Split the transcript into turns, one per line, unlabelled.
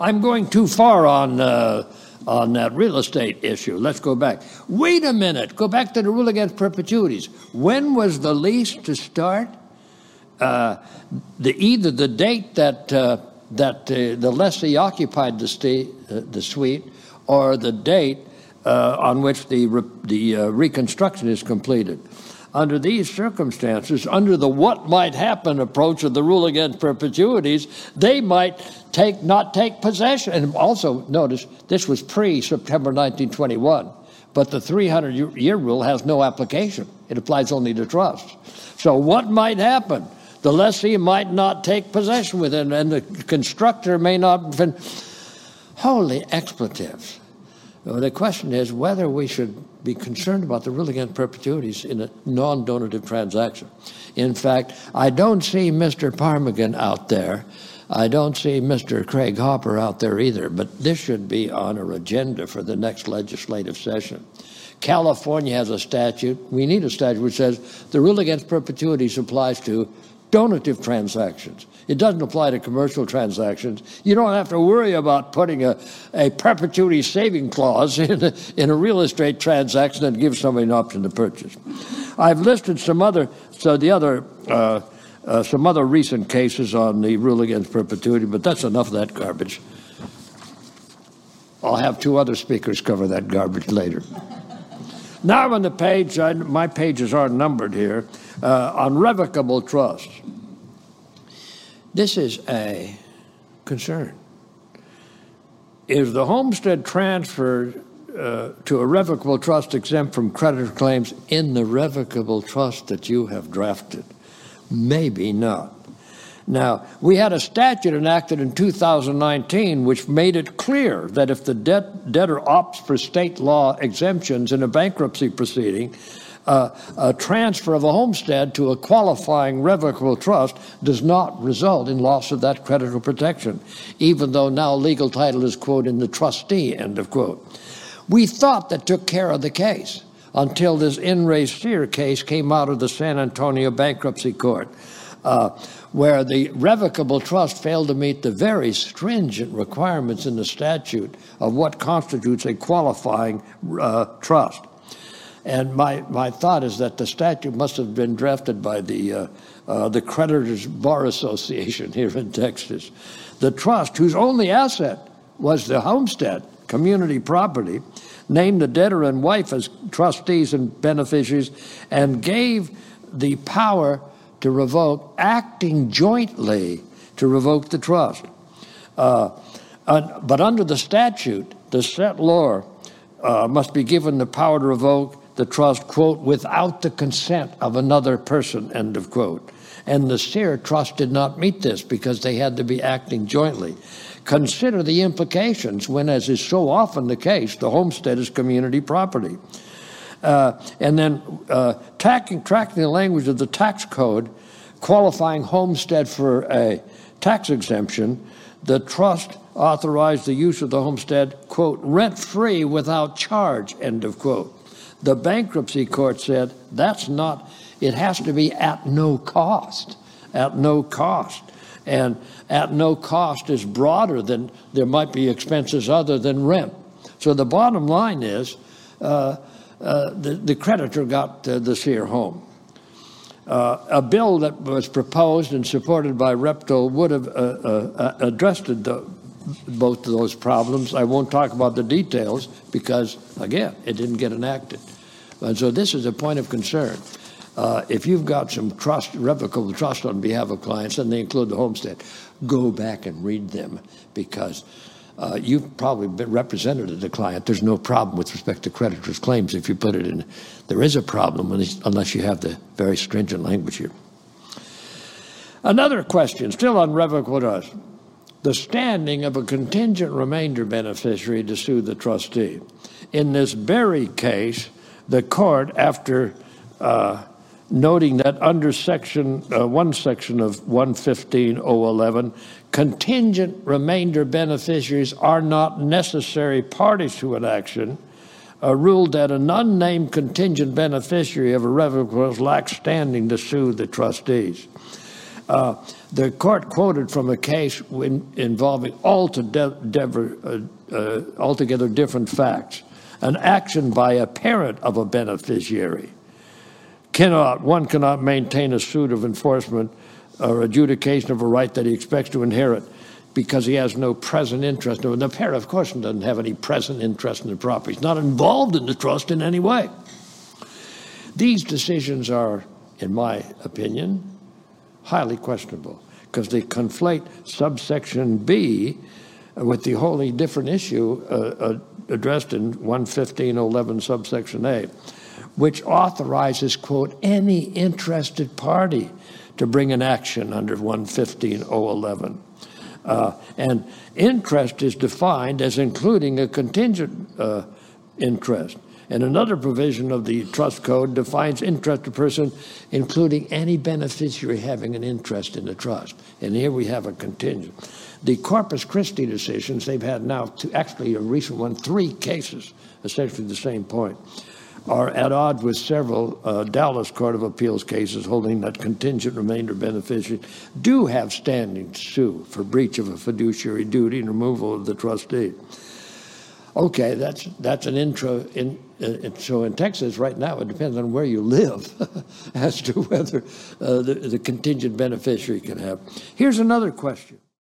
I'm going too far on that real estate issue. Let's go back. Wait a minute. Go back to the rule against perpetuities. When was the lease to start? Either the date that the lessee occupied the suite, or the date on which the reconstruction is completed. Under these circumstances, under the what might happen approach of the rule against perpetuities, they might not take possession. And also, notice, this was pre-September 1921, but the 300-year rule has no application. It applies only to trusts. So what might happen? The lessee might not take possession with it, and the constructor may not. Holy expletives. The question is whether we should be concerned about the rule against perpetuities in a non-donative transaction. In fact, I don't see Mr. Parmigan out there. I don't see Mr. Craig Hopper out there either, but this should be on our agenda for the next legislative session. California has a statute. We need a statute which says the rule against perpetuities applies to donative transactions. It doesn't apply to commercial transactions. You don't have to worry about putting a perpetuity saving clause in a real estate transaction that gives somebody an option to purchase. I've listed some other recent cases on the rule against perpetuity, but that's enough of that garbage. I'll have two other speakers cover that garbage later. Now on the page, my pages aren't numbered here, on revocable trust. This is a concern. Is the homestead transferred to a revocable trust exempt from creditor claims in the revocable trust that you have drafted? Maybe not. Now, we had a statute enacted in 2019 which made it clear that if the debtor opts for state law exemptions in a bankruptcy proceeding, a transfer of a homestead to a qualifying revocable trust does not result in loss of that creditor protection, even though now legal title is, quote, in the trustee, end of quote. We thought that took care of the case until this In re Sear case came out of the San Antonio Bankruptcy Court, where the revocable trust failed to meet the very stringent requirements in the statute of what constitutes a qualifying trust. And my thought is that the statute must have been drafted by the Creditors Bar Association here in Texas. The trust, whose only asset was the homestead, community property, named the debtor and wife as trustees and beneficiaries, and gave the power to revoke, acting jointly to revoke the trust. But under the statute, the settlor must be given the power to revoke the trust, quote, without the consent of another person, end of quote. And the Sear Trust did not meet this because they had to be acting jointly. Consider the implications when, as is so often the case, the homestead is community property. And then tracking the language of the tax code, qualifying homestead for a tax exemption, the trust authorized the use of the homestead, quote, rent-free without charge, end of quote. The bankruptcy court said that's not, it has to be at no cost, at no cost. And at no cost is broader than there might be expenses other than rent. So the bottom line is the creditor got the Sear home. A bill that was proposed and supported by Repto would have addressed both of those problems. I won't talk about the details because, again, it didn't get enacted. And so this is a point of concern. If you've got some revocable trust on behalf of clients, and they include the homestead, go back and read them because you've probably been represented the client. There's no problem with respect to creditors' claims if you put it in. There is a problem unless you have the very stringent language here. Another question, still on revocable trust. The standing of a contingent remainder beneficiary to sue the trustee. In this Berry case, the court, after noting that under one section of 115.011, contingent remainder beneficiaries are not necessary parties to an action, ruled that an unnamed contingent beneficiary of a revocable trust lacks standing to sue the trustees. The court quoted from a case involving altogether different facts. An action by a parent of a beneficiary. One cannot maintain a suit of enforcement or adjudication of a right that he expects to inherit because he has no present interest. The parent, of course, doesn't have any present interest in the property. He's not involved in the trust in any way. These decisions are, in my opinion, highly questionable because they conflate subsection B with the wholly different issue addressed in 115.11 subsection A, which authorizes, quote, any interested party to bring an action under 115.011. And interest is defined as including a contingent interest. And another provision of the trust code defines interested person including any beneficiary having an interest in the trust. And here we have a contingent. The Corpus Christi decisions, they've had now, actually a recent one, 3 cases, essentially the same point, are at odds with several Dallas Court of Appeals cases holding that contingent remainder beneficiaries do have standing to sue for breach of a fiduciary duty and removal of the trustee. Okay, that's an intro. So in Texas right now, it depends on where you live as to whether the contingent beneficiary can have. Here's another question.